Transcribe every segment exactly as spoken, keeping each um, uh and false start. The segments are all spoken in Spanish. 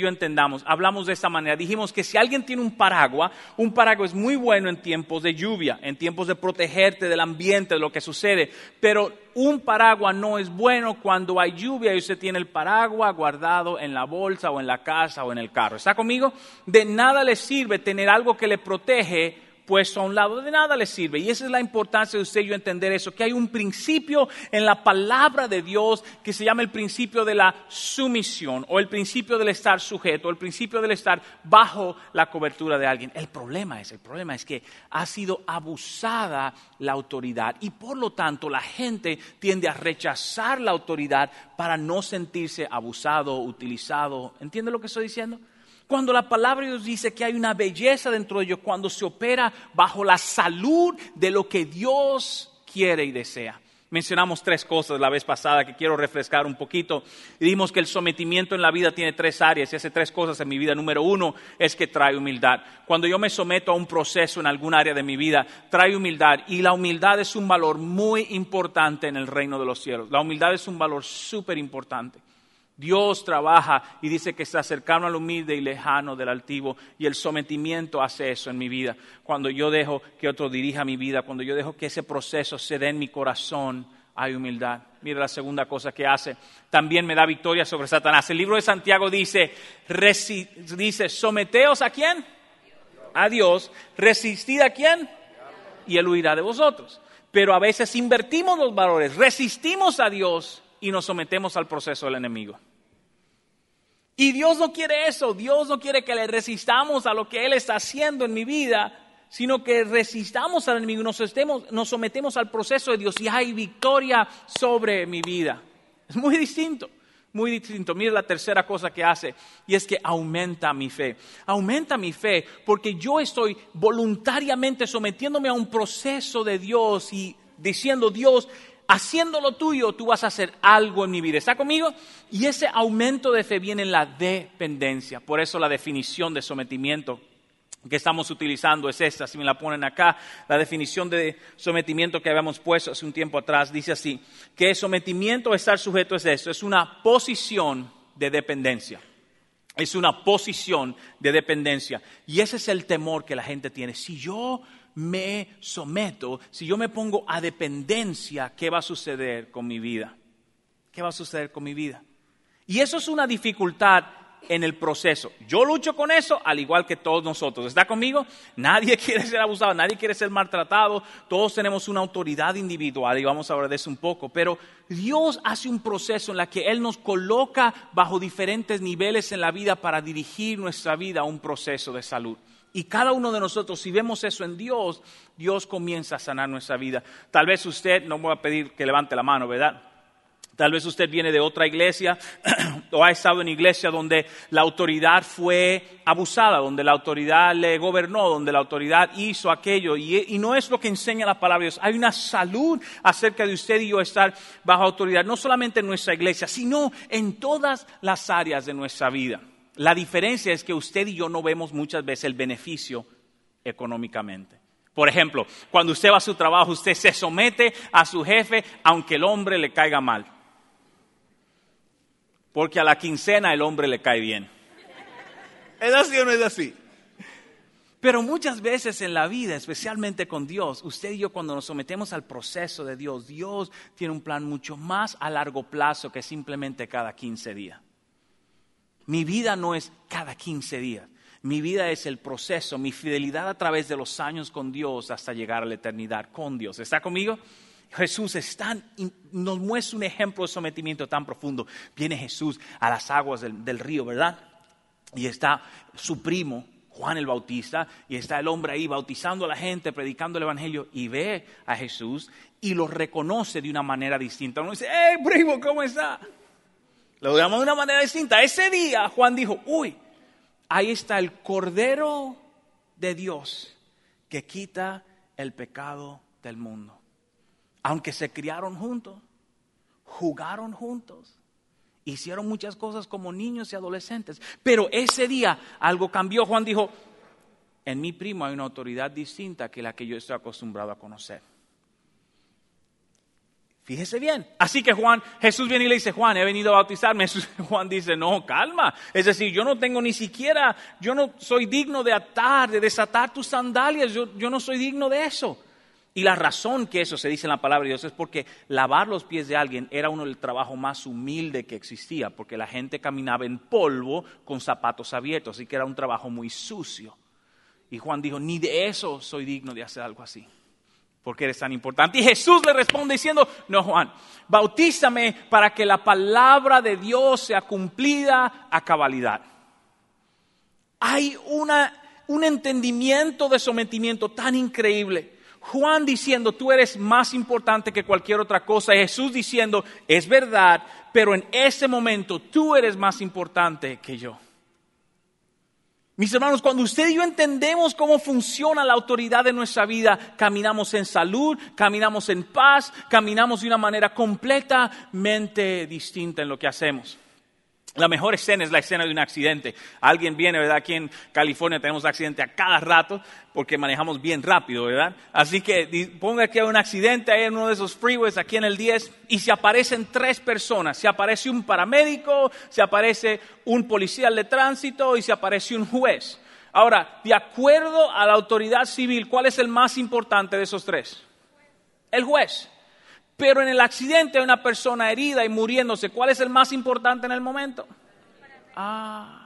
yo entendamos. Hablamos de esta manera. Dijimos que si alguien tiene un paraguas, un paraguas es muy bueno en tiempos de lluvia, en tiempos de protegerte del ambiente, de lo que sucede. Pero un paraguas no es bueno cuando hay lluvia y usted tiene el paraguas guardado en la bolsa o en la casa o en el carro. ¿Está conmigo? De nada le sirve tener algo que le protege puesto a un lado, de nada le sirve. Y esa es la importancia de usted y yo entender eso, que hay un principio en la palabra de Dios que se llama el principio de la sumisión, o el principio del estar sujeto, o el principio del estar bajo la cobertura de alguien. El problema es, el problema es que ha sido abusada la autoridad y por lo tanto la gente tiende a rechazar la autoridad para no sentirse abusado, utilizado. ¿Entiende lo que estoy diciendo? Cuando la palabra de Dios dice que hay una belleza dentro de ellos, cuando se opera bajo la salud de lo que Dios quiere y desea. Mencionamos tres cosas la vez pasada que quiero refrescar un poquito. Y dijimos que el sometimiento en la vida tiene tres áreas y hace tres cosas en mi vida. Número uno es que trae humildad. Cuando yo me someto a un proceso en algún área de mi vida, trae humildad. Y la humildad es un valor muy importante en el reino de los cielos. La humildad es un valor súper importante. Dios trabaja y dice que está cercano al humilde y lejano del altivo, y el sometimiento hace eso en mi vida. Cuando yo dejo que otro dirija mi vida, cuando yo dejo que ese proceso se dé en mi corazón, hay humildad. Mira la segunda cosa que hace, también me da victoria sobre Satanás. El libro de Santiago dice, resi- dice someteos ¿a quién? A Dios. ¿Resistid a quién? Y Él huirá de vosotros. Pero a veces invertimos los valores, resistimos a Dios y nos sometemos al proceso del enemigo. Y Dios no quiere eso. Dios no quiere que le resistamos a lo que Él está haciendo en mi vida, sino que resistamos al enemigo y nos, estemos, nos sometemos al proceso de Dios y hay victoria sobre mi vida. Es muy distinto, muy distinto. Mira la tercera cosa que hace, y es que aumenta mi fe. Aumenta mi fe porque yo estoy voluntariamente sometiéndome a un proceso de Dios y diciendo, Dios, haciendo lo tuyo, tú vas a hacer algo en mi vida. ¿Está conmigo? Y ese aumento de fe viene en la dependencia. Por eso la definición de sometimiento que estamos utilizando es esta. Si me la ponen acá, la definición de sometimiento que habíamos puesto hace un tiempo atrás dice así, que sometimiento a estar sujeto es esto, es una posición de dependencia. Es una posición de dependencia. Y ese es el temor que la gente tiene. Si yo me someto, si yo me pongo a dependencia, ¿qué va a suceder con mi vida? ¿Qué va a suceder con mi vida? Y eso es una dificultad en el proceso. Yo lucho con eso al igual que todos nosotros. ¿Está conmigo? Nadie quiere ser abusado, nadie quiere ser maltratado. Todos tenemos una autoridad individual y vamos a hablar de eso un poco. Pero Dios hace un proceso en el que Él nos coloca bajo diferentes niveles en la vida para dirigir nuestra vida a un proceso de salud. Y cada uno de nosotros, si vemos eso en Dios, Dios comienza a sanar nuestra vida. Tal vez usted, no me voy a pedir que levante la mano, ¿verdad? Tal vez usted viene de otra iglesia o ha estado en iglesia donde la autoridad fue abusada, donde la autoridad le gobernó, donde la autoridad hizo aquello. Y, y no es lo que enseña la palabra de Dios. Hay una salud acerca de usted y yo estar bajo autoridad, no solamente en nuestra iglesia, sino en todas las áreas de nuestra vida. La diferencia es que usted y yo no vemos muchas veces el beneficio económicamente. Por ejemplo, cuando usted va a su trabajo, usted se somete a su jefe aunque el hombre le caiga mal. Porque a la quincena el hombre le cae bien. ¿Es así o no es así? Pero muchas veces en la vida, especialmente con Dios, usted y yo cuando nos sometemos al proceso de Dios, Dios tiene un plan mucho más a largo plazo que simplemente cada quince días. Mi vida no es cada quince días. Mi vida es el proceso, mi fidelidad a través de los años con Dios hasta llegar a la eternidad con Dios. ¿Está conmigo? Jesús es tan, nos muestra un ejemplo de sometimiento tan profundo. Viene Jesús a las aguas del, del río, ¿verdad? Y está su primo, Juan el Bautista, y está el hombre ahí bautizando a la gente, predicando el evangelio, y ve a Jesús y lo reconoce de una manera distinta. Uno dice, ¡hey, primo, ¿cómo está? Lo llama de una manera distinta. Ese día Juan dijo, uy, ahí está el Cordero de Dios que quita el pecado del mundo. Aunque se criaron juntos, jugaron juntos, hicieron muchas cosas como niños y adolescentes. Pero ese día algo cambió. Juan dijo, en mi primo hay una autoridad distinta que la que yo estoy acostumbrado a conocer. Fíjese bien. Así que Juan, Jesús viene y le dice, Juan, he venido a bautizarme. Jesús, Juan dice, no, calma. Es decir, yo no tengo ni siquiera, yo no soy digno de atar, de desatar tus sandalias. Yo, yo no soy digno de eso. Y la razón que eso se dice en la palabra de Dios es porque lavar los pies de alguien era uno del trabajos más humilde que existía. Porque la gente caminaba en polvo con zapatos abiertos. Así que era un trabajo muy sucio. Y Juan dijo, ni de eso soy digno de hacer algo así. Porque eres tan importante. Y Jesús le responde diciendo, no, Juan, bautízame para que la palabra de Dios sea cumplida a cabalidad. Hay una, un entendimiento de sometimiento tan increíble. Juan diciendo, tú eres más importante que cualquier otra cosa. Y Jesús diciendo, es verdad, pero en ese momento tú eres más importante que yo. Mis hermanos, cuando usted y yo entendemos cómo funciona la autoridad de nuestra vida, caminamos en salud, caminamos en paz, caminamos de una manera completamente distinta en lo que hacemos. La mejor escena es la escena de un accidente. Alguien viene, ¿verdad? Aquí en California tenemos accidentes a cada rato porque manejamos bien rápido, ¿verdad? Así que ponga que hay un accidente ahí en uno de esos freeways aquí en el diez y se aparecen tres personas. Se aparece un paramédico, se aparece un policía de tránsito y se aparece un juez. Ahora, de acuerdo a la autoridad civil, ¿cuál es el más importante de esos tres? El juez. Pero en el accidente hay una persona herida y muriéndose. ¿Cuál es el más importante en el momento? Ah,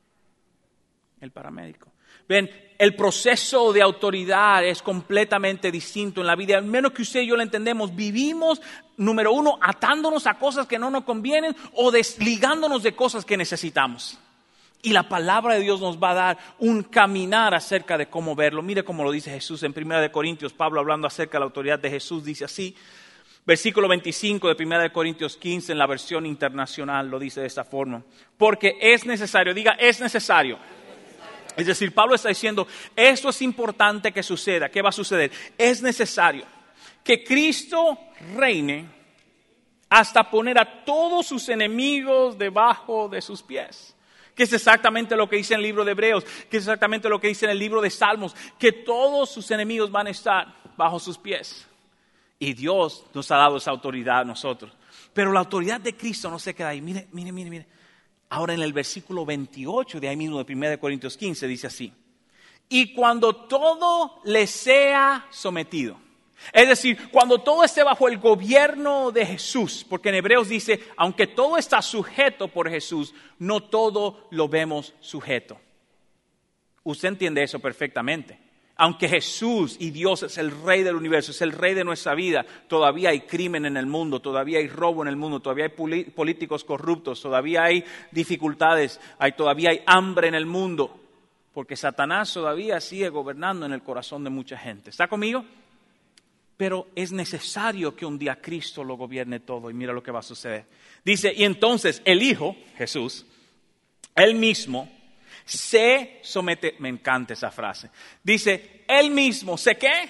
el paramédico. Ven, el proceso de autoridad es completamente distinto en la vida. Al menos que usted y yo lo entendemos, vivimos, número uno, atándonos a cosas que no nos convienen o desligándonos de cosas que necesitamos. Y la palabra de Dios nos va a dar un caminar acerca de cómo verlo. Mire cómo lo dice Jesús en primera de Corintios. Pablo hablando acerca de la autoridad de Jesús dice así. Versículo veinticinco de primera de Corintios quince en la versión internacional lo dice de esta forma. Porque es necesario, diga es necesario. Es decir, Pablo está diciendo, esto es importante que suceda. ¿Qué va a suceder? Es necesario que Cristo reine hasta poner a todos sus enemigos debajo de sus pies. Que es exactamente lo que dice en el libro de Hebreos, que es exactamente lo que dice en el libro de Salmos, que todos sus enemigos van a estar bajo sus pies. Y Dios nos ha dado esa autoridad a nosotros. Pero la autoridad de Cristo no se queda ahí. Mire, mire, mire, mire. Ahora en el versículo veintiocho de ahí mismo de primera de Corintios quince dice así. Y cuando todo le sea sometido. Es decir, cuando todo esté bajo el gobierno de Jesús. Porque en Hebreos dice, aunque todo está sujeto por Jesús, no todo lo vemos sujeto. Usted entiende eso perfectamente. Aunque Jesús y Dios es el Rey del universo, es el Rey de nuestra vida, todavía hay crimen en el mundo, todavía hay robo en el mundo, todavía hay políticos corruptos, todavía hay dificultades, hay, todavía hay hambre en el mundo, porque Satanás todavía sigue gobernando en el corazón de mucha gente. ¿Está conmigo? Pero es necesario que un día Cristo lo gobierne todo y mira lo que va a suceder. Dice, y entonces el Hijo, Jesús, Él mismo, se somete, me encanta esa frase. Dice, él mismo, ¿se qué?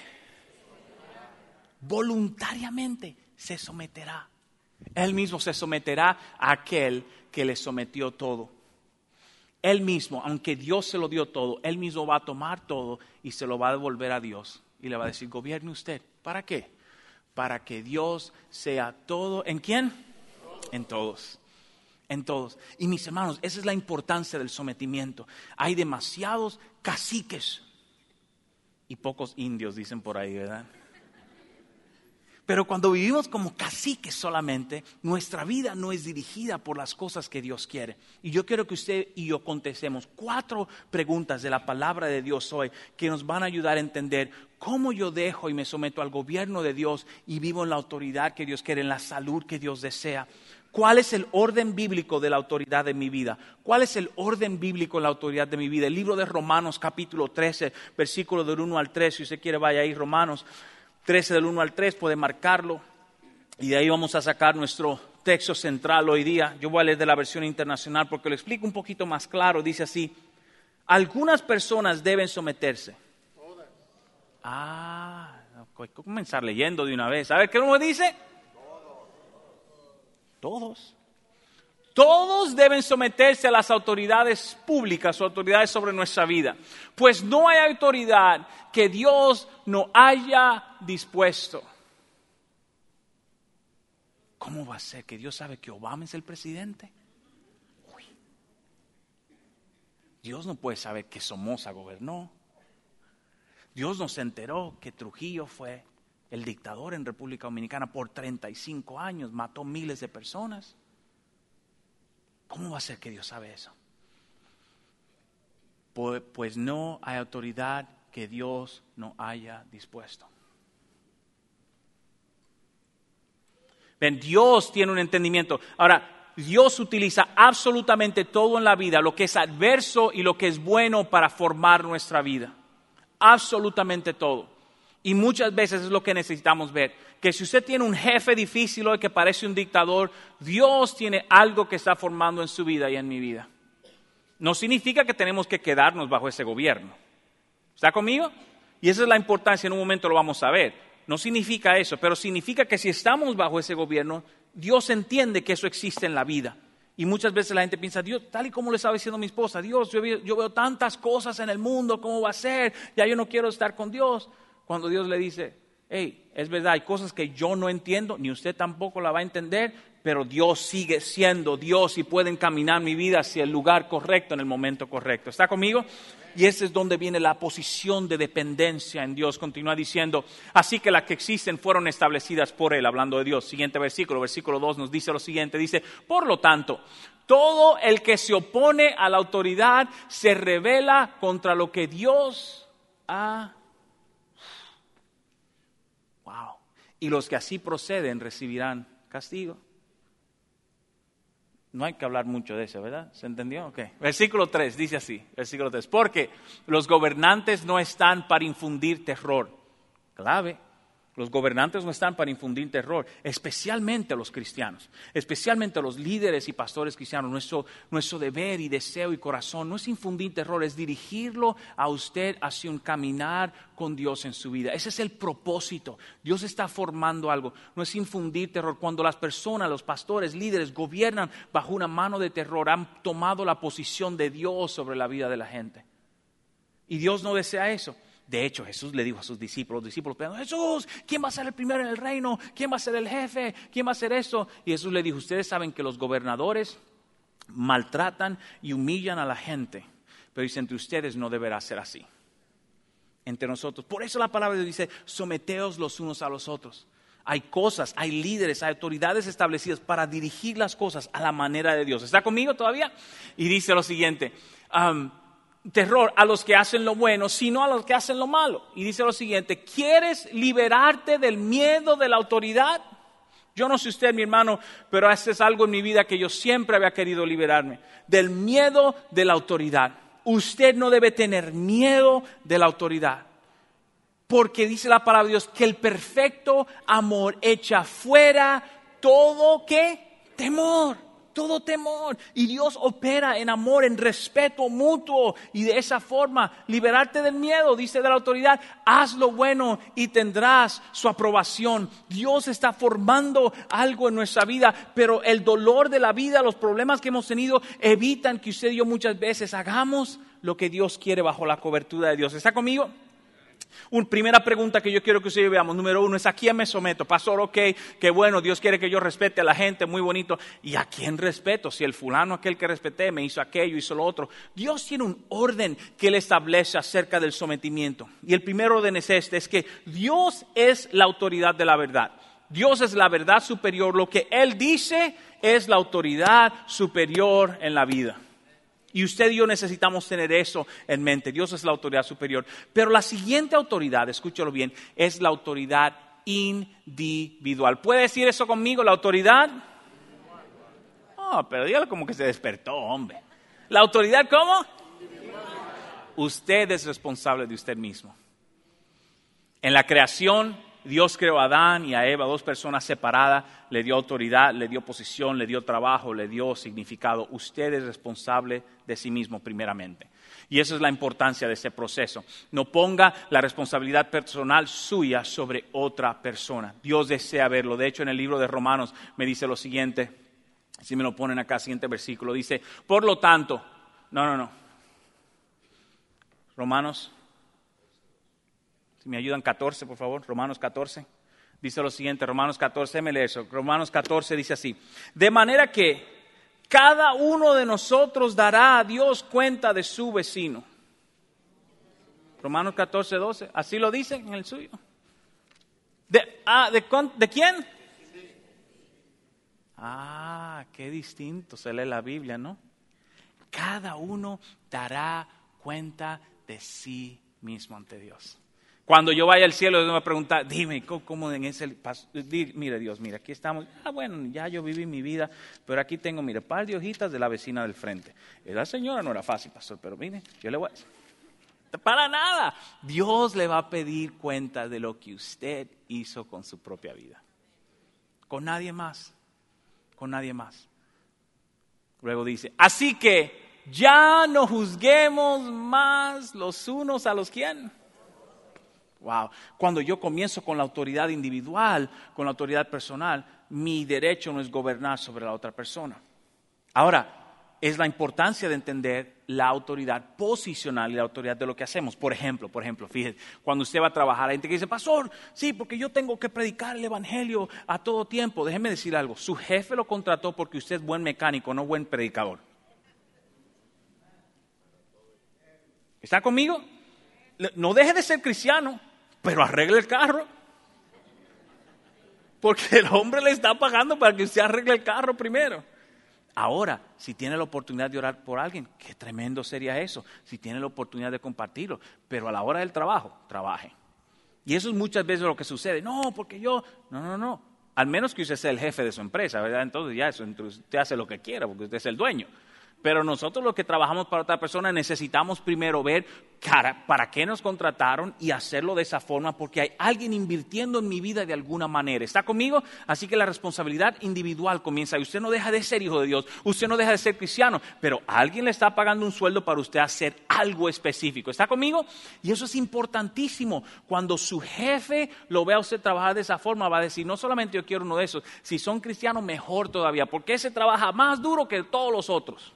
Voluntariamente se someterá. Él mismo se someterá a aquel que le sometió todo. Él mismo, aunque Dios se lo dio todo, él mismo va a tomar todo y se lo va a devolver a Dios. Y le va a decir, gobierne usted. ¿Para qué? Para que Dios sea todo. ¿En quién? En todos. En todos. Y mis hermanos, esa es la importancia del sometimiento. Hay demasiados caciques y pocos indios, dicen por ahí, ¿verdad? Pero cuando vivimos como caciques solamente, nuestra vida no es dirigida por las cosas que Dios quiere. Y yo quiero que usted y yo contestemos cuatro preguntas de la palabra de Dios hoy que nos van a ayudar a entender cómo yo dejo y me someto al gobierno de Dios y vivo en la autoridad que Dios quiere, en la salud que Dios desea. ¿Cuál es el orden bíblico de la autoridad de mi vida? ¿Cuál es el orden bíblico de la autoridad de mi vida? El libro de Romanos capítulo trece, versículo del uno al tres, si usted quiere vaya ahí, Romanos trece del uno al tres, puede marcarlo. Y de ahí vamos a sacar nuestro texto central hoy día. Yo voy a leer de la versión internacional porque lo explico un poquito más claro. Dice así, algunas personas deben someterse. Ah, voy a comenzar leyendo de una vez. A ver, ¿qué uno dice? Todos. Todos deben someterse a las autoridades públicas o autoridades sobre nuestra vida. Pues no hay autoridad que Dios no haya dispuesto. ¿Cómo va a ser que Dios sabe que Obama es el presidente? Uy. Dios no puede saber que Somoza gobernó. Dios no se enteró que Trujillo fue el dictador en República Dominicana por treinta y cinco años, mató miles de personas. ¿Cómo va a ser que Dios sabe eso? Pues no hay autoridad que Dios no haya dispuesto. Ven, Dios tiene un entendimiento. Ahora, Dios utiliza absolutamente todo en la vida, lo que es adverso y lo que es bueno para formar nuestra vida. Absolutamente todo. Y muchas veces es lo que necesitamos ver. Que si usted tiene un jefe difícil hoy que parece un dictador, Dios tiene algo que está formando en su vida y en mi vida. No significa que tenemos que quedarnos bajo ese gobierno. ¿Está conmigo? Y esa es la importancia, en un momento lo vamos a ver. No significa eso, pero significa que si estamos bajo ese gobierno, Dios entiende que eso existe en la vida. Y muchas veces la gente piensa, Dios, tal y como le estaba diciendo mi esposa, Dios, yo veo, yo veo tantas cosas en el mundo, ¿cómo va a ser? Ya yo no quiero estar con Dios. Cuando Dios le dice, hey, es verdad, hay cosas que yo no entiendo, ni usted tampoco la va a entender, pero Dios sigue siendo Dios y puede encaminar mi vida hacia el lugar correcto en el momento correcto. ¿Está conmigo? Y ese es donde viene la posición de dependencia en Dios. Continúa diciendo, así que las que existen fueron establecidas por Él, hablando de Dios. Siguiente versículo, versículo dos nos dice lo siguiente, dice, por lo tanto, todo el que se opone a la autoridad se rebela contra lo que Dios ha. Wow. Y los que así proceden recibirán castigo. No hay que hablar mucho de eso, ¿verdad? ¿Se entendió? Okay. Versículo tres dice así, versículo tres. Porque los gobernantes no están para infundir terror. Clave. Los gobernantes no están para infundir terror, especialmente los cristianos, especialmente los líderes y pastores cristianos. Nuestro, nuestro deber y deseo y corazón no es infundir terror, es dirigirlo a usted hacia un caminar con Dios en su vida. Ese es el propósito. Dios está formando algo, no es infundir terror. Cuando las personas, los pastores, líderes gobiernan bajo una mano de terror, han tomado la posición de Dios sobre la vida de la gente. Y Dios no desea eso. De hecho, Jesús le dijo a sus discípulos, los discípulos preguntaron, Jesús, ¿quién va a ser el primero en el reino? ¿Quién va a ser el jefe? ¿Quién va a hacer eso? Y Jesús le dijo, ustedes saben que los gobernadores maltratan y humillan a la gente, pero dice, entre ustedes no deberá ser así. Entre nosotros. Por eso la palabra de Dios dice, someteos los unos a los otros. Hay cosas, hay líderes, hay autoridades establecidas para dirigir las cosas a la manera de Dios. ¿Está conmigo todavía? Y dice lo siguiente, um, terror a los que hacen lo bueno, sino a los que hacen lo malo. Y dice lo siguiente, ¿quieres liberarte del miedo de la autoridad? Yo no sé usted, mi hermano, pero eso es algo en mi vida que yo siempre había querido liberarme, del miedo de la autoridad. Usted no debe tener miedo de la autoridad, porque dice la palabra de Dios que el perfecto amor echa fuera todo, ¿qué? Temor. Todo temor. Y Dios opera en amor, en respeto mutuo. Y de esa forma, liberarte del miedo, dice de la autoridad. Haz lo bueno y tendrás su aprobación. Dios está formando algo en nuestra vida, pero el dolor de la vida, los problemas que hemos tenido, evitan que usted y yo muchas veces hagamos lo que Dios quiere bajo la cobertura de Dios. ¿Está conmigo? Una primera pregunta que yo quiero que ustedes veamos, número uno, es ¿a quién me someto? Pastor, ok, qué bueno, Dios quiere que yo respete a la gente, muy bonito. ¿Y a quién respeto? Si el fulano aquel que respeté me hizo aquello, hizo lo otro. Dios tiene un orden que Él establece acerca del sometimiento. Y el primer orden es este, es que Dios es la autoridad de la verdad. Dios es la verdad superior. Lo que Él dice es la autoridad superior en la vida. Y usted y yo necesitamos tener eso en mente. Dios es la autoridad superior. Pero la siguiente autoridad, escúchalo bien, es la autoridad individual. ¿Puede decir eso conmigo? ¿La autoridad? Oh, pero dígalo como que se despertó, hombre. ¿La autoridad cómo? Usted es responsable de usted mismo. En la creación, Dios creó a Adán y a Eva, dos personas separadas, le dio autoridad, le dio posición, le dio trabajo, le dio significado. Usted es responsable de sí mismo primeramente. Y esa es la importancia de ese proceso. No ponga la responsabilidad personal suya sobre otra persona. Dios desea verlo. De hecho, en el libro de Romanos me dice lo siguiente, si me lo ponen acá, siguiente versículo, dice, por lo tanto, no, no, no. Romanos, si me ayudan catorce, por favor, Romanos catorce. Dice lo siguiente, Romanos catorce, déjame leer eso. Romanos catorce dice así: de manera que cada uno de nosotros dará a Dios cuenta de su vecino. Romanos catorce, doce, así lo dice en el suyo. ¿De, ah, de, ¿de quién? Ah, qué distinto se lee la Biblia, ¿no? Cada uno dará cuenta de sí mismo ante Dios. Cuando yo vaya al cielo, Dios me va a preguntar, dime, ¿cómo, cómo en ese paso? Mire Dios, mira, aquí estamos. Ah, bueno, ya yo viví mi vida, pero aquí tengo, mire, par de hojitas de la vecina del frente. La señora no era fácil, pastor, pero mire, yo le voy a decir. Para nada. Dios le va a pedir cuenta de lo que usted hizo con su propia vida. Con nadie más. Con nadie más. Luego dice, así que ya no juzguemos más los unos a los quién. Wow. Cuando yo comienzo con la autoridad individual, con la autoridad personal, mi derecho no es gobernar sobre la otra persona. Ahora, es la importancia de entender la autoridad posicional y la autoridad de lo que hacemos. Por ejemplo, por ejemplo, fíjese, cuando usted va a trabajar, hay gente que dice, pastor, sí, porque yo tengo que predicar el evangelio a todo tiempo. Déjeme decir algo, su jefe lo contrató porque usted es buen mecánico, no buen predicador. ¿Está conmigo? No deje de ser cristiano, pero arregle el carro. Porque el hombre le está pagando para que usted arregle el carro primero. Ahora, si tiene la oportunidad de orar por alguien, qué tremendo sería eso. Si tiene la oportunidad de compartirlo, pero a la hora del trabajo, trabaje. Y eso es muchas veces lo que sucede. No, porque yo, no, no, no. Al menos que usted sea el jefe de su empresa, ¿verdad? Entonces ya eso, usted hace lo que quiera porque usted es el dueño. Pero nosotros los que trabajamos para otra persona necesitamos primero ver cara, para qué nos contrataron y hacerlo de esa forma porque hay alguien invirtiendo en mi vida de alguna manera. ¿Está conmigo? Así que la responsabilidad individual comienza y usted no deja de ser hijo de Dios, usted no deja de ser cristiano, pero alguien le está pagando un sueldo para usted hacer algo específico. ¿Está conmigo? Y eso es importantísimo. Cuando su jefe lo vea a usted trabajar de esa forma, va a decir, no solamente yo quiero uno de esos, si son cristianos mejor todavía, porque ese trabaja más duro que todos los otros.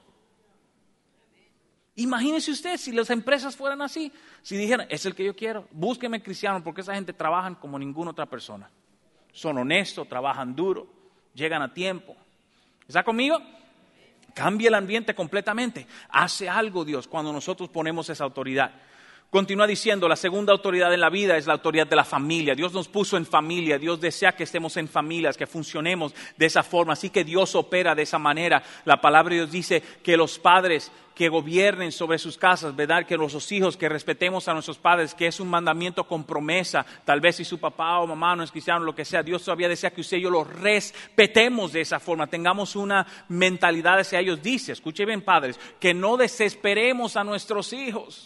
Imagínese usted si las empresas fueran así, si dijeran, es el que yo quiero, búsqueme cristiano porque esa gente trabajan como ninguna otra persona. Son honestos, trabajan duro, llegan a tiempo. ¿Está conmigo? Cambia el ambiente completamente. Hace algo Dios cuando nosotros ponemos esa autoridad. Continúa diciendo, la segunda autoridad en la vida es la autoridad de la familia. Dios nos puso en familia, Dios desea que estemos en familias, que funcionemos de esa forma. Así que Dios opera de esa manera. La palabra de Dios dice que los padres que gobiernen sobre sus casas, ¿verdad? Que los hijos, que respetemos a nuestros padres, que es un mandamiento con promesa. Tal vez si su papá o mamá no es cristiano, lo que sea, Dios todavía desea que usted y yo los respetemos de esa forma. Tengamos una mentalidad hacia ellos. Dice, escuche bien padres, que no desesperemos a nuestros hijos.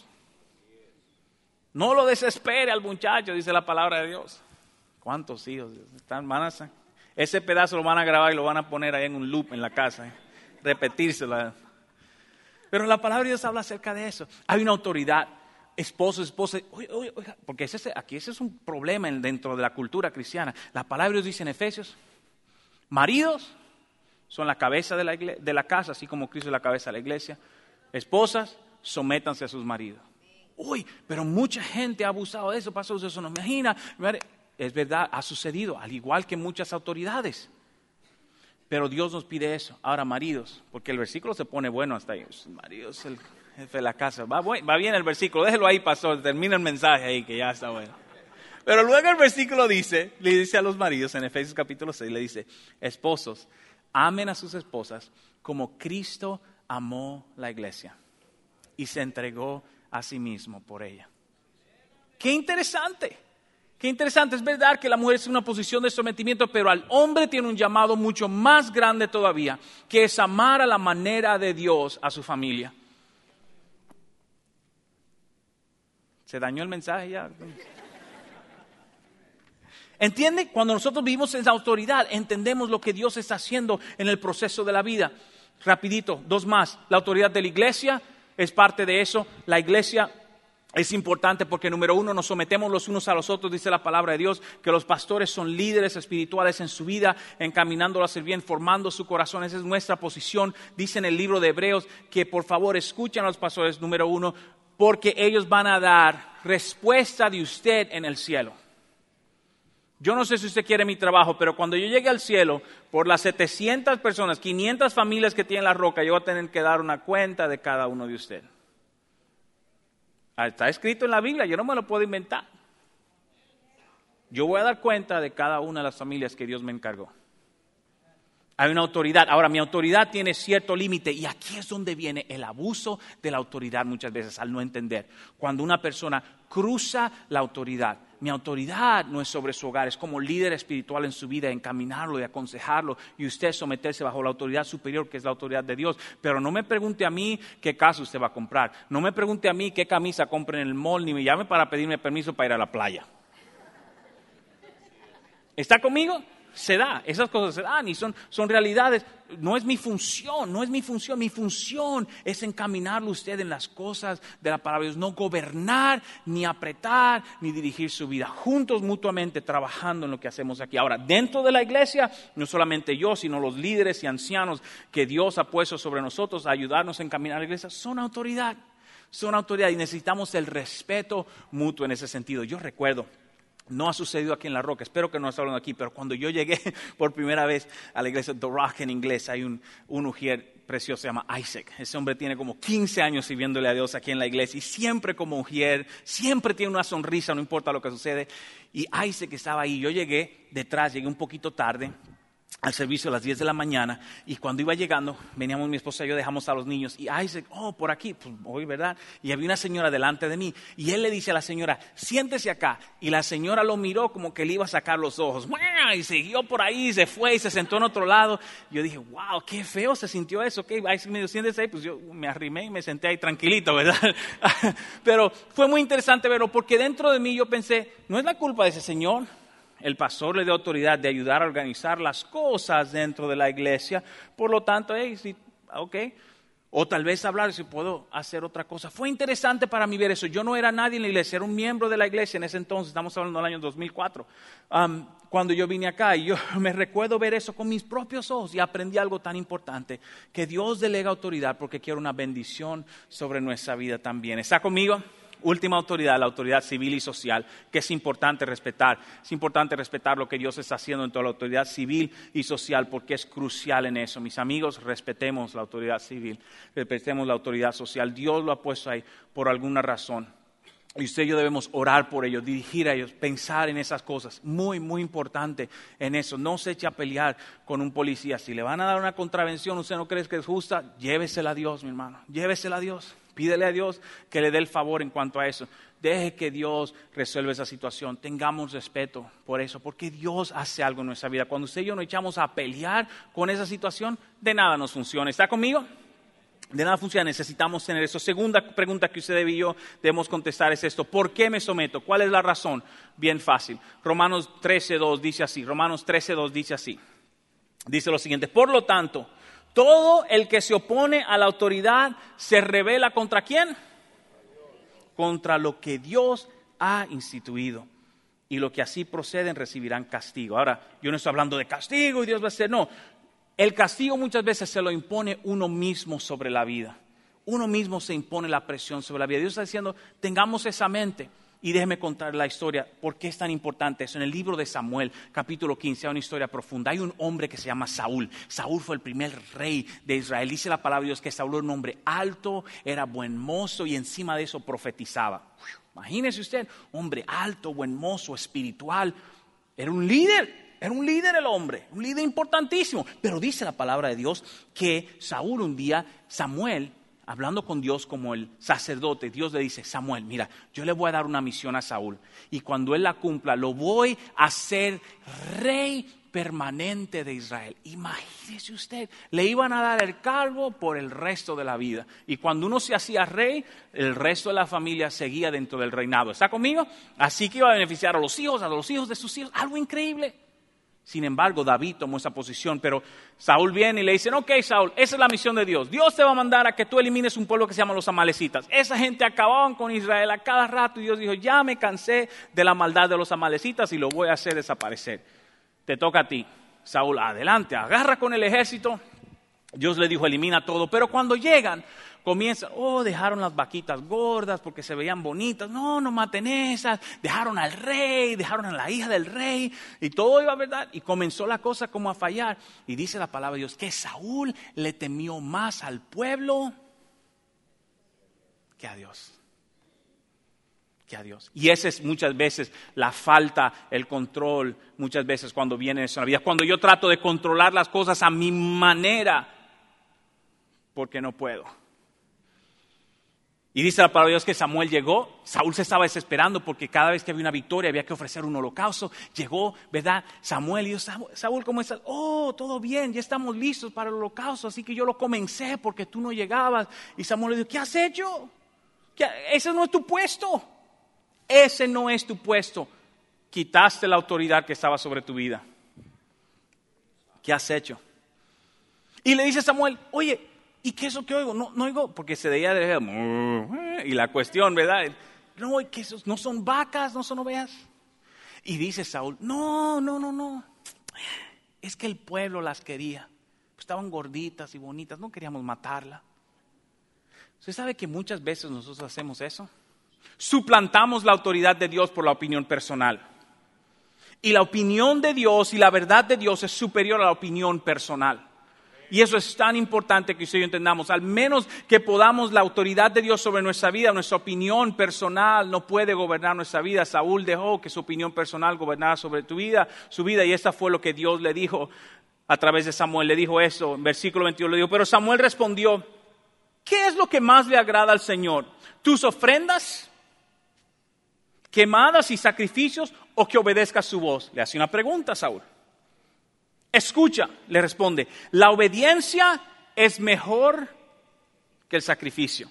No lo desespere al muchacho, dice la palabra de Dios. ¿Cuántos hijos están? Van a, ese pedazo lo van a grabar y lo van a poner ahí en un loop en la casa, ¿eh? Repetírselo. Pero la palabra de Dios habla acerca de eso. Hay una autoridad, esposos, esposas. Oiga, oiga, oiga, porque ese, aquí ese es un problema dentro de la cultura cristiana. La palabra de Dios dice en Efesios, maridos son la cabeza de la, iglesia, de la casa, así como Cristo es la cabeza de la iglesia. Esposas, sométanse a sus maridos. Uy, pero mucha gente ha abusado de eso, pastor, eso no me imagina. Es verdad, ha sucedido, al igual que muchas autoridades. Pero Dios nos pide eso. Ahora, maridos, porque el versículo se pone bueno hasta ahí. Maridos, el jefe de la casa. Va, va bien el versículo, déjelo ahí, pastor, termina el mensaje ahí, que ya está bueno. Pero luego el versículo dice, le dice a los maridos, en Efesios capítulo seis, le dice, esposos, amen a sus esposas como Cristo amó la iglesia y se entregó a sí mismo por ella. Qué interesante, qué interesante. Es verdad que la mujer es una posición de sometimiento, pero al hombre tiene un llamado mucho más grande todavía, que es amar a la manera de Dios a su familia. ¿Se dañó el mensaje ya? ¿Entiende? Cuando nosotros vivimos en esa autoridad, entendemos lo que Dios está haciendo en el proceso de la vida. Rapidito, dos más. La autoridad de la iglesia es parte de eso. La iglesia es importante porque, número uno, nos sometemos los unos a los otros. Dice la palabra de Dios que los pastores son líderes espirituales en su vida, encaminándola a hacer bien, formando su corazón. Esa es nuestra posición. Dice en el libro de Hebreos que por favor escuchen a los pastores, número uno, porque ellos van a dar respuesta de usted en el cielo. Yo no sé si usted quiere mi trabajo, pero cuando yo llegue al cielo, por las setecientas personas, quinientas familias que tienen la roca, yo voy a tener que dar una cuenta de cada uno de ustedes. Está escrito en la Biblia, yo no me lo puedo inventar. Yo voy a dar cuenta de cada una de las familias que Dios me encargó. Hay una autoridad. Ahora, mi autoridad tiene cierto límite y aquí es donde viene el abuso de la autoridad muchas veces al no entender. Cuando una persona cruza la autoridad. Mi autoridad no es sobre su hogar, es como líder espiritual en su vida, encaminarlo y aconsejarlo y usted someterse bajo la autoridad superior que es la autoridad de Dios. Pero no me pregunte a mí qué casa usted va a comprar. No me pregunte a mí qué camisa compre en el mall, ni me llame para pedirme permiso para ir a la playa. ¿Está conmigo? Se da, esas cosas se dan y son, son realidades. No es mi función, no es mi función. Mi función es encaminarlo usted en las cosas de la palabra de Dios, no gobernar, ni apretar, ni dirigir su vida. Juntos, mutuamente, trabajando en lo que hacemos aquí. Ahora, dentro de la iglesia, no solamente yo, sino los líderes y ancianos que Dios ha puesto sobre nosotros a ayudarnos a encaminar a la iglesia, son autoridad. Son autoridad y necesitamos el respeto mutuo en ese sentido. Yo recuerdo, no ha sucedido aquí en La Roca, espero que no esté hablando aquí, pero cuando yo llegué por primera vez a la iglesia The Rock en inglés, hay un, un ujier precioso, se llama Isaac. Ese hombre tiene como quince años sirviéndole a Dios aquí en la iglesia y siempre como ujier, siempre tiene una sonrisa, no importa lo que sucede. Y Isaac estaba ahí, yo llegué detrás, llegué un poquito tarde al servicio a las diez de la mañana y cuando iba llegando, veníamos mi esposa y yo, dejamos a los niños y Isaac, oh, por aquí, pues hoy, ¿verdad? Y había una señora delante de mí y él le dice a la señora, siéntese acá, y la señora lo miró como que le iba a sacar los ojos y siguió por ahí, se fue y se sentó en otro lado. Yo dije, wow, qué feo se sintió eso, ok, Isaac me dijo, siéntese ahí, pues yo me arrimé y me senté ahí tranquilito, ¿verdad? Pero fue muy interesante verlo porque dentro de mí yo pensé, no es la culpa de ese señor. El pastor le dio autoridad de ayudar a organizar las cosas dentro de la iglesia. Por lo tanto, hey, sí, ok. O tal vez hablar si puedo hacer otra cosa. Fue interesante para mí ver eso. Yo no era nadie en la iglesia, era un miembro de la iglesia en ese entonces. Estamos hablando del año dos mil cuatro. Um, cuando yo vine acá y yo me recuerdo ver eso con mis propios ojos y aprendí algo tan importante. Que Dios delega autoridad porque quiere una bendición sobre nuestra vida también. ¿Está conmigo? Última autoridad, la autoridad civil y social, que es importante respetar. Es importante respetar lo que Dios está haciendo en toda la autoridad civil y social, porque es crucial en eso. Mis amigos, respetemos la autoridad civil, respetemos la autoridad social. Dios lo ha puesto ahí por alguna razón. Y usted y yo debemos orar por ellos, dirigir a ellos, pensar en esas cosas. Muy, muy importante en eso. No se eche a pelear con un policía. Si le van a dar una contravención, usted no cree que es justa, llévesela a Dios, mi hermano. Llévesela a Dios. Pídele a Dios que le dé el favor en cuanto a eso. Deje que Dios resuelva esa situación. Tengamos respeto por eso, porque Dios hace algo en nuestra vida. Cuando usted y yo nos echamos a pelear con esa situación, de nada nos funciona. ¿Está conmigo? De nada funciona, necesitamos tener eso. Segunda pregunta que usted y yo debemos contestar es esto. ¿Por qué me someto? ¿Cuál es la razón? Bien fácil. Romanos trece dos dice así. Romanos trece dos dice así. Dice lo siguiente. Por lo tanto, todo el que se opone a la autoridad se rebela ¿contra quién? Contra lo que Dios ha instituido. Y lo que así proceden recibirán castigo. Ahora, yo no estoy hablando de castigo y Dios va a hacer, no. El castigo muchas veces se lo impone uno mismo sobre la vida. Uno mismo se impone la presión sobre la vida. Dios está diciendo, tengamos esa mente. Y déjeme contar la historia, ¿por qué es tan importante eso? En el libro de Samuel, capítulo quince, hay una historia profunda. Hay un hombre que se llama Saúl. Saúl fue el primer rey de Israel. Dice la palabra de Dios que Saúl era un hombre alto, era buen mozo y encima de eso profetizaba. Uf, imagínese usted, hombre alto, buen mozo, espiritual. Era un líder. Era un líder el hombre, un líder importantísimo. Pero dice la palabra de Dios que Saúl un día, Samuel, hablando con Dios como el sacerdote, Dios le dice, Samuel, mira, yo le voy a dar una misión a Saúl. Y cuando él la cumpla, lo voy a hacer rey permanente de Israel. Imagínese usted, le iban a dar el cargo por el resto de la vida. Y cuando uno se hacía rey, el resto de la familia seguía dentro del reinado. ¿Está conmigo? Así que iba a beneficiar a los hijos, a los hijos de sus hijos. Algo increíble. Sin embargo, David tomó esa posición, pero Saúl viene y le dice, ok, Saúl, esa es la misión de Dios. Dios te va a mandar a que tú elimines un pueblo que se llama los amalecitas. Esa gente acababan con Israel a cada rato y Dios dijo, ya me cansé de la maldad de los amalecitas y lo voy a hacer desaparecer. Te toca a ti, Saúl, adelante, agarra con el ejército. Dios le dijo, elimina todo, pero cuando llegan, Comienzan, oh, dejaron las vaquitas gordas porque se veían bonitas. No, no maten esas. Dejaron al rey, dejaron a la hija del rey. Y todo iba, ¿verdad? Y comenzó la cosa como a fallar. Y dice la palabra de Dios que Saúl le temió más al pueblo que a Dios. Que a Dios. Y esa es muchas veces la falta, el control, muchas veces cuando viene eso en la vida. Cuando yo trato de controlar las cosas a mi manera, porque no puedo. Y dice la palabra de Dios que Samuel llegó, Saúl se estaba desesperando porque cada vez que había una victoria había que ofrecer un holocausto. Llegó, ¿verdad? Samuel y yo, Saúl, ¿cómo estás? Oh, todo bien, ya estamos listos para el holocausto, así que yo lo comencé porque tú no llegabas. Y Samuel le dijo, ¿qué has hecho? ¿Qué? Ese no es tu puesto. Ese no es tu puesto. Quitaste la autoridad que estaba sobre tu vida. ¿Qué has hecho? Y le dice Samuel, oye, ¿y qué es eso que oigo? No, no oigo, porque se veía de... Y la cuestión, ¿verdad? No, ¿qué esos no son vacas, no son ovejas? Y dice Saúl, no, no, no, no. Es que el pueblo las quería. Estaban gorditas y bonitas, no queríamos matarla. ¿Usted sabe que muchas veces nosotros hacemos eso? Suplantamos la autoridad de Dios por la opinión personal. Y la opinión de Dios y la verdad de Dios es superior a la opinión personal. Y eso es tan importante que usted y yo entendamos. Al menos que podamos la autoridad de Dios sobre nuestra vida, nuestra opinión personal no puede gobernar nuestra vida. Saúl dejó que su opinión personal gobernara sobre tu vida, su vida. Y esta fue lo que Dios le dijo a través de Samuel. Le dijo eso, en versículo veintidós le dijo, pero Samuel respondió, ¿qué es lo que más le agrada al Señor? ¿Tus ofrendas, quemadas y sacrificios, o que obedezca su voz? Le hace una pregunta a Saúl. Escucha, le responde, la obediencia es mejor que el sacrificio.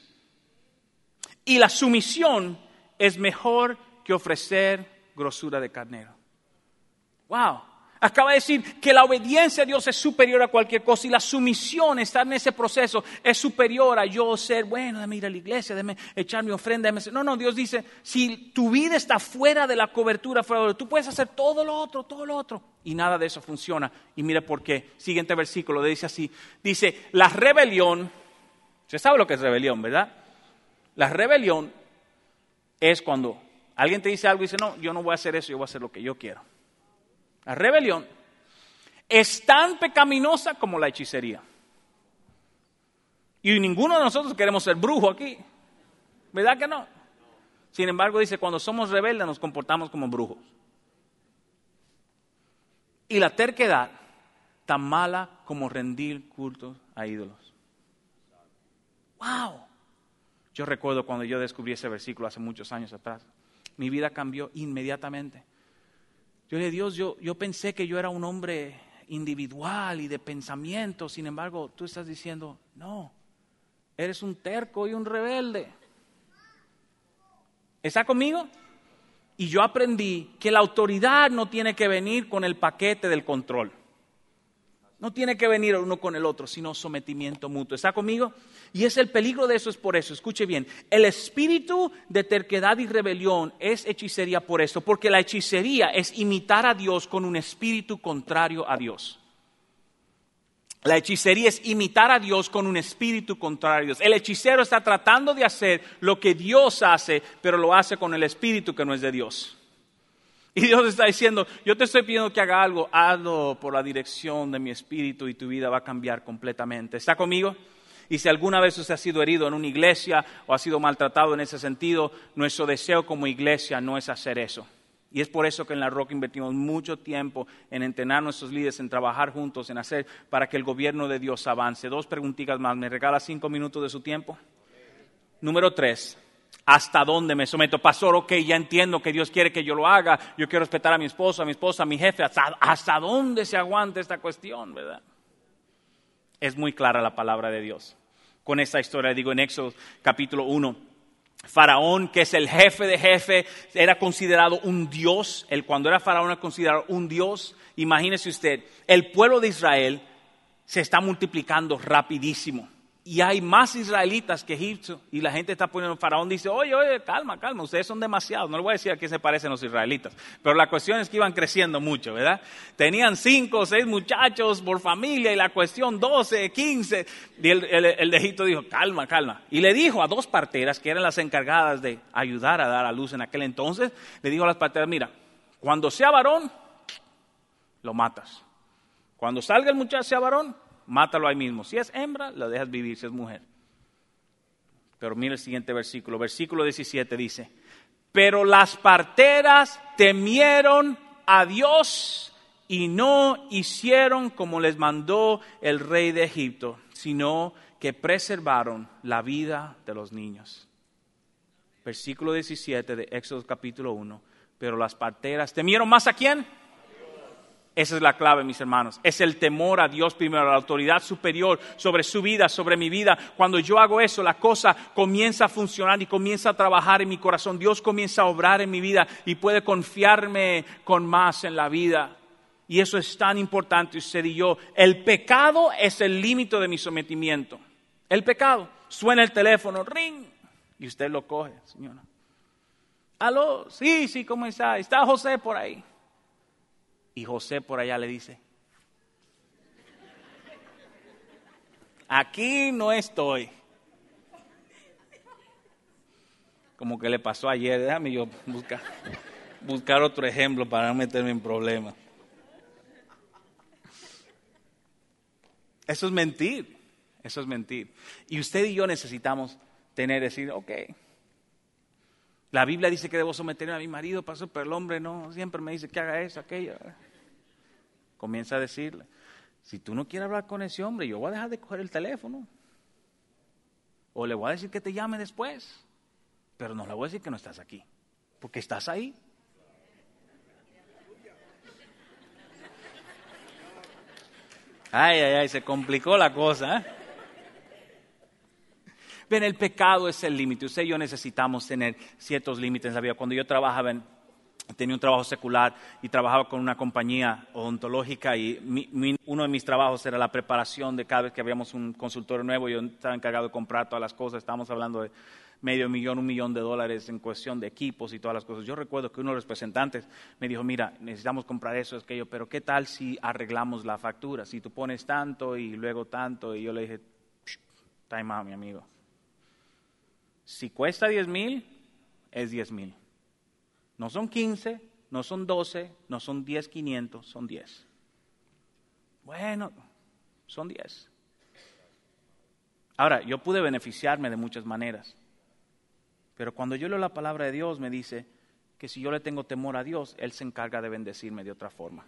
Y la sumisión es mejor que ofrecer grosura de carnero. Wow. Acaba de decir que la obediencia a Dios es superior a cualquier cosa y la sumisión, estar en ese proceso, es superior a yo ser, bueno, déjame ir a la iglesia, déjame echar mi ofrenda. Déjame... No, no, Dios dice, si tu vida está fuera de la cobertura, fuera de... tú puedes hacer todo lo otro, todo lo otro. Y nada de eso funciona. Y mire por qué. Siguiente versículo, dice así, dice, la rebelión, usted sabe lo que es rebelión, ¿verdad? La rebelión es cuando alguien te dice algo y dice, no, yo no voy a hacer eso, yo voy a hacer lo que yo quiero. La rebelión es tan pecaminosa como la hechicería. Y ninguno de nosotros queremos ser brujo aquí. ¿Verdad que no? Sin embargo, dice, cuando somos rebeldes nos comportamos como brujos. Y la terquedad, tan mala como rendir cultos a ídolos. ¡Wow! Yo recuerdo cuando yo descubrí ese versículo hace muchos años atrás. Mi vida cambió inmediatamente. Yo le dije, Dios, yo, yo pensé que yo era un hombre individual y de pensamiento. Sin embargo, tú estás diciendo, no, eres un terco y un rebelde. ¿Está conmigo? Y yo aprendí que la autoridad no tiene que venir con el paquete del control. No tiene que venir uno con el otro, sino sometimiento mutuo. ¿Está conmigo? Y es el peligro de eso, es por eso. Escuche bien, el espíritu de terquedad y rebelión es hechicería por esto, porque la hechicería es imitar a Dios con un espíritu contrario a Dios. La hechicería es imitar a Dios con un espíritu contrario a Dios. El hechicero está tratando de hacer lo que Dios hace, pero lo hace con el espíritu que no es de Dios. Y Dios está diciendo, yo te estoy pidiendo que haga algo, hazlo por la dirección de mi espíritu y tu vida va a cambiar completamente. ¿Está conmigo? Y si alguna vez usted ha sido herido en una iglesia o ha sido maltratado en ese sentido, nuestro deseo como iglesia no es hacer eso. Y es por eso que en La Roca invertimos mucho tiempo en entrenar a nuestros líderes, en trabajar juntos, en hacer para que el gobierno de Dios avance. Dos preguntitas más, ¿me regala cinco minutos de su tiempo? Número tres. ¿Hasta dónde me someto? Pastor, ok, ya entiendo que Dios quiere que yo lo haga. Yo quiero respetar a mi esposo, a mi esposa, a mi jefe. ¿Hasta, hasta dónde se aguanta esta cuestión, verdad? Es muy clara la palabra de Dios. Con esta historia, digo en Éxodo capítulo uno. Faraón, que es el jefe de jefe, era considerado un dios. Él, cuando era faraón era considerado un dios. Imagínese usted, el pueblo de Israel se está multiplicando rapidísimo. y hay más israelitas que Egipto, y la gente está poniendo, Faraón dice, oye, oye, calma, calma, ustedes son demasiados, no les voy a decir a qué se parecen los israelitas, pero la cuestión es que iban creciendo mucho, ¿verdad? Tenían cinco o seis muchachos por familia, y la cuestión doce, quince, y el, el, el de Egipto dijo, calma, calma, y le dijo a dos parteras, que eran las encargadas de ayudar a dar a luz en aquel entonces, le dijo a las parteras, mira, cuando sea varón, lo matas, cuando salga el muchacho sea varón, mátalo ahí mismo. Si es hembra, lo dejas vivir, si es mujer. Pero mira el siguiente versículo. Versículo diecisiete dice, pero las parteras temieron a Dios y no hicieron como les mandó el rey de Egipto, sino que preservaron la vida de los niños. Versículo diecisiete de Éxodo capítulo uno. Pero las parteras temieron más ¿a quién? Esa es la clave, mis hermanos. Es el temor a Dios primero, a la autoridad superior sobre su vida, sobre mi vida. Cuando yo hago eso, la cosa comienza a funcionar y comienza a trabajar en mi corazón. Dios comienza a obrar en mi vida y puede confiarme con más en la vida. Y eso es tan importante, usted y yo. El pecado es el límite de mi sometimiento. El pecado. Suena el teléfono, ring, y usted lo coge, señora. Aló, sí, sí, ¿cómo está? Está José por ahí. Y José por allá le dice, aquí no estoy. Como que le pasó ayer, déjame yo buscar, buscar otro ejemplo para no meterme en problemas. Eso es mentir, eso es mentir. Y usted y yo necesitamos tener, decir, ok. La Biblia dice que debo someterme a mi marido, pastor, pero el hombre no, siempre me dice que haga eso, aquello. Comienza a decirle, si tú no quieres hablar con ese hombre, yo voy a dejar de coger el teléfono. O le voy a decir que te llame después. Pero no le voy a decir que no estás aquí, porque estás ahí. Ay, ay, ay, se complicó la cosa, ¿eh? Ven, el pecado es el límite. Usted y yo necesitamos tener ciertos límites en la vida. Cuando yo trabajaba en... Tenía un trabajo secular y trabajaba con una compañía odontológica y mi, mi, uno de mis trabajos era la preparación de cada vez que habíamos un consultorio nuevo. Yo estaba encargado de comprar todas las cosas. Estábamos hablando de medio millón, un millón de dólares en cuestión de equipos y todas las cosas. Yo recuerdo que uno de los representantes me dijo, mira, necesitamos comprar eso, es aquello, pero ¿qué tal si arreglamos la factura? Si tú pones tanto y luego tanto. Y yo le dije, time out, mi amigo. Si cuesta diez mil, es diez mil. No son quince, no son doce, no son diez quinientos, son diez. Bueno, son diez. Ahora, yo pude beneficiarme de muchas maneras. Pero cuando yo leo la palabra de Dios me dice que si yo le tengo temor a Dios, Él se encarga de bendecirme de otra forma.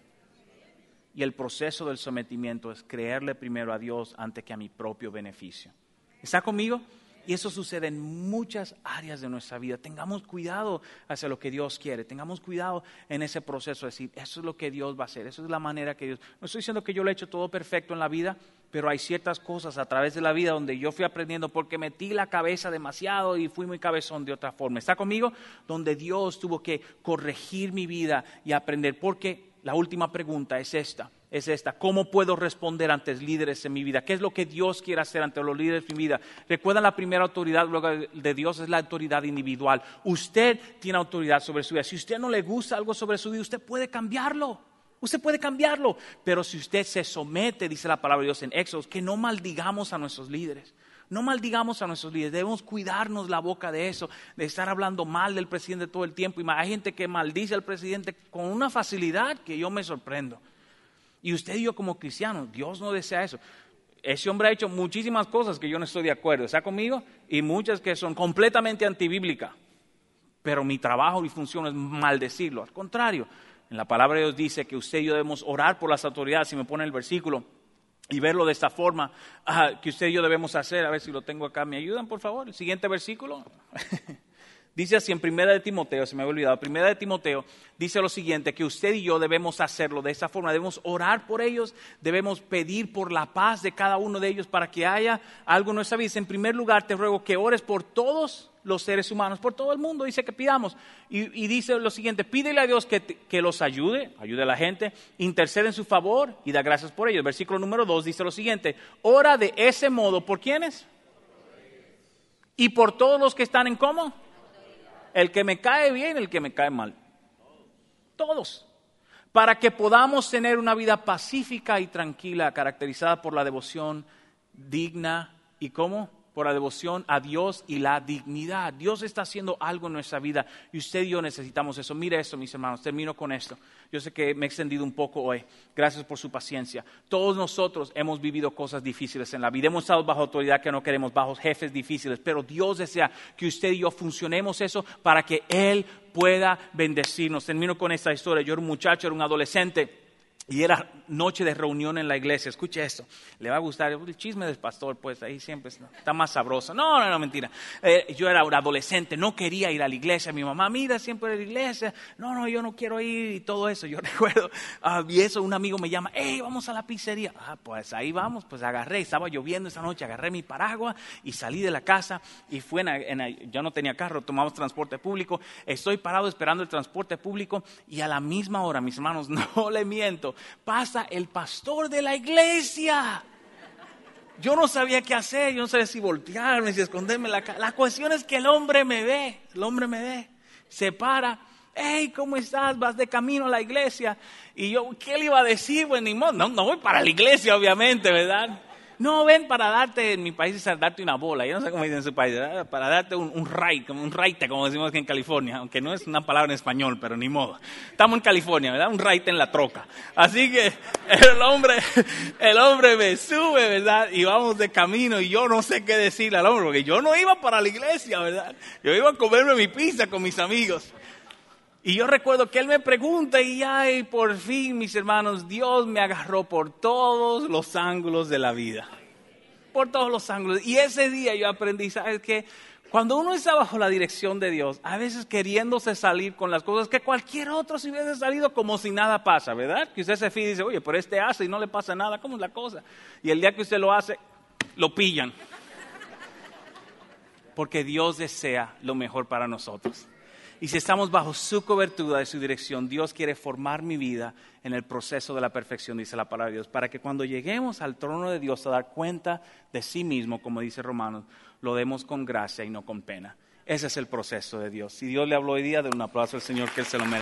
Y el proceso del sometimiento es creerle primero a Dios antes que a mi propio beneficio. ¿Está conmigo? Y eso sucede en muchas áreas de nuestra vida. Tengamos cuidado hacia lo que Dios quiere. Tengamos cuidado en ese proceso de decir, eso es lo que Dios va a hacer. Eso es la manera que Dios... No estoy diciendo que yo lo he hecho todo perfecto en la vida, pero hay ciertas cosas a través de la vida donde yo fui aprendiendo porque metí la cabeza demasiado y fui muy cabezón de otra forma. ¿Está conmigo? Donde Dios tuvo que corregir mi vida y aprender. Porque la última pregunta es esta. Es esta, ¿cómo puedo responder ante líderes en mi vida? ¿Qué es lo que Dios quiere hacer ante los líderes en mi vida? Recuerdan, la primera autoridad luego de Dios es la autoridad individual. Usted tiene autoridad sobre su vida. Si a usted no le gusta algo sobre su vida, usted puede cambiarlo. Usted puede cambiarlo. Pero si usted se somete, dice la palabra de Dios en Éxodo, que no maldigamos a nuestros líderes. No maldigamos a nuestros líderes, debemos cuidarnos la boca de eso, de estar hablando mal del presidente todo el tiempo. Y hay gente que maldice al presidente con una facilidad que yo me sorprendo. Y usted y yo como cristianos, Dios no desea eso. Ese hombre ha hecho muchísimas cosas que yo no estoy de acuerdo, ¿está conmigo? Y muchas que son completamente antibíblicas. Pero mi trabajo y función es maldecirlo. Al contrario, en la palabra de Dios dice que usted y yo debemos orar por las autoridades. Si me pone el versículo y verlo de esta forma, uh, que usted y yo debemos hacer. A ver si lo tengo acá. ¿Me ayudan, por favor? El siguiente versículo. Dice así en Primera de Timoteo, se me había olvidado, Primera de Timoteo dice lo siguiente, que usted y yo debemos hacerlo de esa forma, debemos orar por ellos, debemos pedir por la paz de cada uno de ellos para que haya algo en nuestra vida. En primer lugar, te ruego que ores por todos los seres humanos, por todo el mundo, dice que pidamos. Y, y dice lo siguiente, pídele a Dios que, que los ayude, ayude a la gente, intercede en su favor y da gracias por ellos. Versículo número dos dice lo siguiente, ora de ese modo, ¿por quiénes? Y por todos los que están en ¿cómo? El que me cae bien, el que me cae mal. Todos. Para que podamos tener una vida pacífica y tranquila, caracterizada por la devoción digna y ¿cómo? Por la devoción a Dios y la dignidad. Dios está haciendo algo en nuestra vida y usted y yo necesitamos eso. Mire esto, mis hermanos, termino con esto. Yo sé que me he extendido un poco hoy. Gracias por su paciencia. Todos nosotros hemos vivido cosas difíciles en la vida. Hemos estado bajo autoridad que no queremos, bajo jefes difíciles. Pero Dios desea que usted y yo funcionemos eso para que Él pueda bendecirnos. Termino con esta historia. Yo era un muchacho, era un adolescente. Y era noche de reunión en la iglesia. Escuche esto, le va a gustar el chisme del pastor, pues ahí siempre está más sabroso. No, no, no, mentira. Eh, yo era un adolescente, no quería ir a la iglesia. Mi mamá, mira, siempre a la iglesia. No, no, yo no quiero ir y todo eso. Yo recuerdo, uh, y eso, un amigo me llama, hey, vamos a la pizzería. Ah, pues ahí vamos, pues agarré, estaba lloviendo esa noche, agarré mi paraguas y salí de la casa y fui en, en, en yo no tenía carro, tomamos transporte público. Estoy parado esperando el transporte público y a la misma hora, mis hermanos, no le miento, pasa el pastor de la iglesia. Yo no sabía qué hacer, yo no sabía si voltearme, si esconderme la cara. La cuestión es que el hombre me ve, el hombre me ve, se para. Hey, ¿cómo estás? Vas de camino a la iglesia. Y yo, ¿qué le iba a decir? Pues ni modo, no, no voy para la iglesia, obviamente, ¿verdad? No, ven para darte, en mi país es darte una bola, yo no sé cómo dicen en su país, ¿verdad? Para darte un, un raite, como un raite, como decimos aquí en California, aunque no es una palabra en español, pero ni modo. Estamos en California, ¿verdad? Un raite en la troca. Así que el hombre, el hombre me sube, ¿verdad? Y vamos de camino y yo no sé qué decirle al hombre, porque yo no iba para la iglesia, ¿verdad? Yo iba a comerme mi pizza con mis amigos. Y yo recuerdo que él me pregunta y ay, por fin, mis hermanos, Dios me agarró por todos los ángulos de la vida. Por todos los ángulos. Y ese día yo aprendí, ¿sabes qué? Cuando uno está bajo la dirección de Dios, a veces queriéndose salir con las cosas que cualquier otro se hubiese salido como si nada pasa, ¿verdad? Que usted se fija y dice, oye, pero este hace y no le pasa nada, ¿cómo es la cosa? Y el día que usted lo hace, lo pillan. Porque Dios desea lo mejor para nosotros. Y si estamos bajo su cobertura de su dirección, Dios quiere formar mi vida en el proceso de la perfección, dice la palabra de Dios, para que cuando lleguemos al trono de Dios a dar cuenta de sí mismo, como dice Romanos, lo demos con gracia y no con pena. Ese es el proceso de Dios. Si Dios le habló hoy día, de un aplauso al Señor que Él se lo merece.